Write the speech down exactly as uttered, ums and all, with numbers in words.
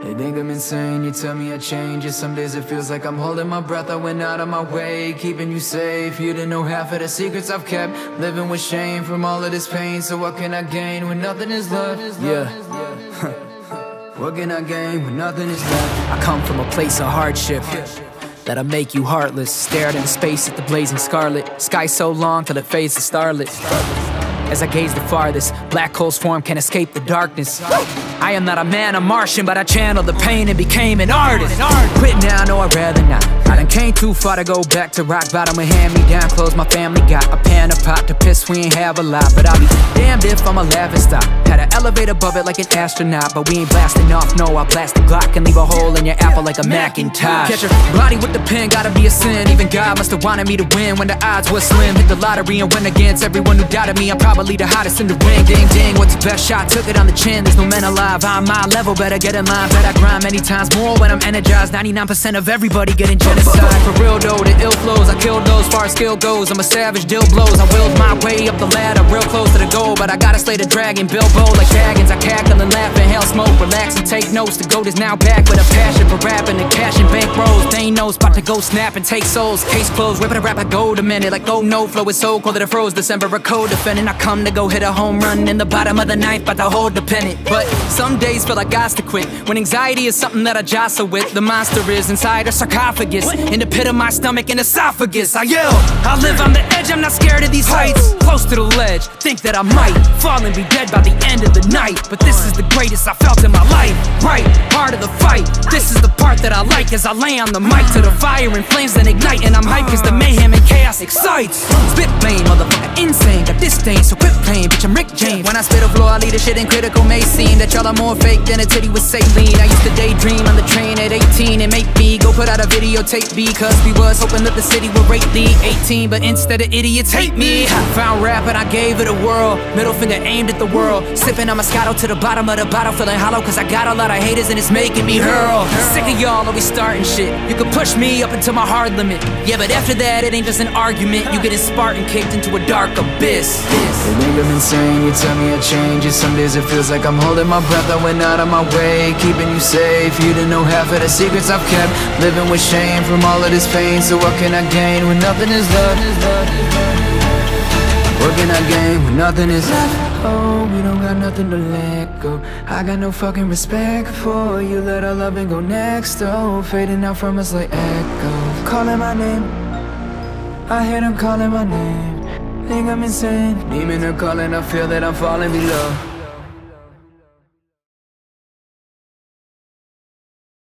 They think I'm insane, you tell me I change. And some days it feels like I'm holding my breath. I went out of my way, keeping you safe. You didn't know half of the secrets I've kept. Living with shame from all of this pain. So what can I gain when nothing is left? Yeah. What can I gain when nothing is left? I come from a place of hardship that'll make you heartless. Stared into space at the blazing scarlet. Sky so long till it fades to starlit. As I gaze the farthest, black holes form, can't escape the darkness. I am not a man, a Martian, but I channeled the pain and became an artist. Quit now, no I'd rather not. I done came too far to go back to rock bottom and hand me down clothes my family got. A pan, a pot to piss, we ain't have a lot, but I'll be damned if I'm a laughing stock. Had an elevator above it like an astronaut, but we ain't blasting off, no, I blast the Glock and leave a hole in your apple like a Macintosh. Catch your body with the pen, gotta be a sin. Even God must have wanted me to win when the odds were slim. Hit the lottery and win against everyone who doubted me. I'm probably the hottest in the ring. Ding ding, what's your best shot? Took it on the chin, there's no men alive. I'm my level, better get in line. Bet I grind many times more when I'm energized. Ninety-nine percent of everybody getting genocide. For real though, the ill flows, I killed those far as skill goes. I'm a savage, deal blows. I willed my way up the ladder, real close to the goal. But I gotta slay the dragon, Bilbo like dragons. I cackle and laugh, inhale smoke, relax and take notes. The goat is now back with a passion for rapping and cash and bank rolls. They ain't knows, about to go snap and take souls. Case closed, ripping a rap, I go to minute. Like oh no, flow is so cold that it froze. December a code defending, I come to go hit a home run in the bottom of the ninth, about to hold the pennant. But some days feel like I to quit when anxiety is something that I jostle with. The monster is inside a sarcophagus, in the pit of my stomach and esophagus. I yell, I live on the edge, I'm not scared of these heights. Close to the ledge, think that I might fall and be dead by the end of the night. But this is the greatest I felt in my life. Right, part of the fight. This is the part that I like as I lay on the mic to the fire and flames that ignite. And I'm hyped cause the mayhem and chaos excites. Spit flame, motherfucker, insane. Got this stain, so quit playing, bitch, I'm Rick James. When I spit a floor, I lead a shit in critical may seem that y'all are more fake than a titty with saline. I used to daydream on the train at eighteen and make me go put out a videotape because we was hoping that the city would rate the eighteen, but instead of idiots hate me. Found rap and I gave it a whirl, middle finger aimed at the world. Sipping on Moscato to the bottom of the bottle, feeling hollow cause I got a lot of haters and it's making me hurl. Sick of y'all always starting shit. You could push me up until my hard limit, yeah, but after that it ain't just an argument. You getting Spartan kicked into a dark abyss. They think I'm insane, you tell me I change. And some days it feels like I'm holding my breath. I went out of my way, keeping you safe. You didn't know half of the secrets I've kept. Living with shame from all of this pain. So what can I gain when nothing is left? What can I gain when nothing is left? Oh, we don't got nothing to let go. I got no fucking respect for you. Let our loving go next. Oh, fading out from us like echoes. Calling my name, I hear them calling my name. Think I'm insane, demon are calling, I feel that I'm falling below.